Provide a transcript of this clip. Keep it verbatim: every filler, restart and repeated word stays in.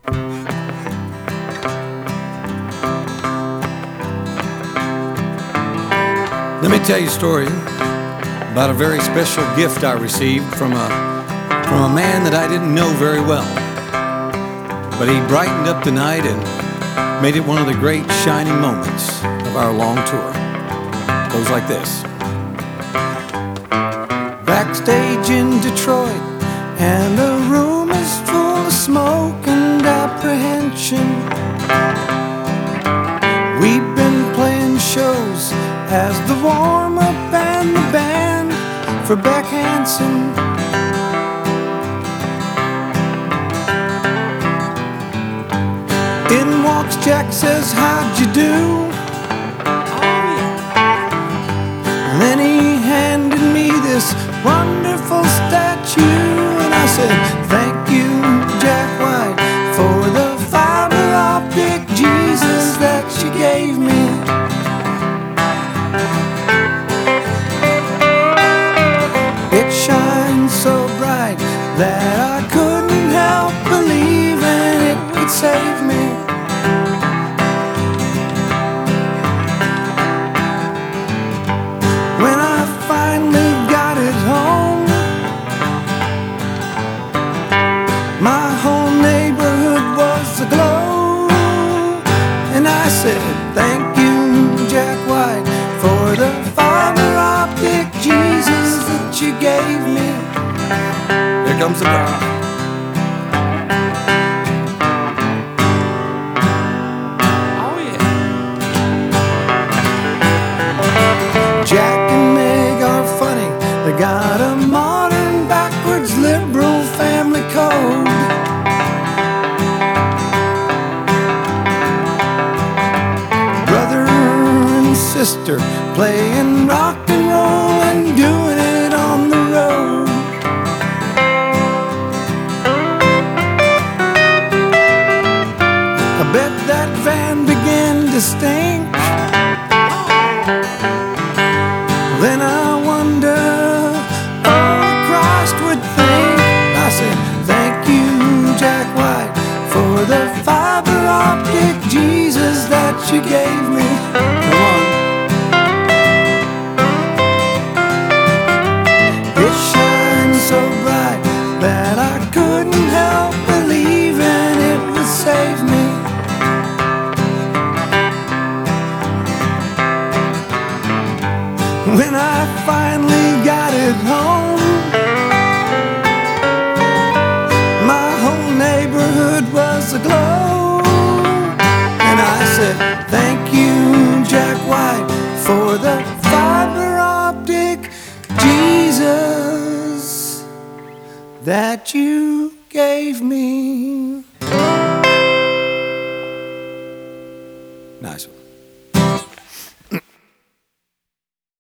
Let me tell you a story about a very special gift I received from a, from a man that I didn't know very well. But he brightened up the night and made it one of the great shining moments of our long tour. It goes like this. Backstage in Detroit, and the room is full of smoke and apprehension. We've been playing shows as the warm-up and the band for Beck Hansen. In walks Jack, says, how'd you do? And then he handed me this wonderful statue, and I said, thank you, Jack White, for the fiber optic Jesus that you gave me. It shines so bright that I couldn't help believing it could save me. When I finally got it home, my whole neighborhood was aglow, and I said, thank you, Jack White, for the fiber optic Jesus that you gave me. Here comes the power. Jack and Meg are funny. They got a modern, backwards, liberal family code. Brother and sister playing rock and roll and doing it on the road. I bet that van began to stink. Then I wonder, oh, Christ would think. I said, thank you, Jack White, for the fiber optic Jesus that you gave me. Come on. It shines so bright that I couldn't help believing it would save me. When I finally got it home, my whole neighborhood was aglow, and I said, thank you, Jack White, for the fiber optic Jesus that you gave me. Nice one.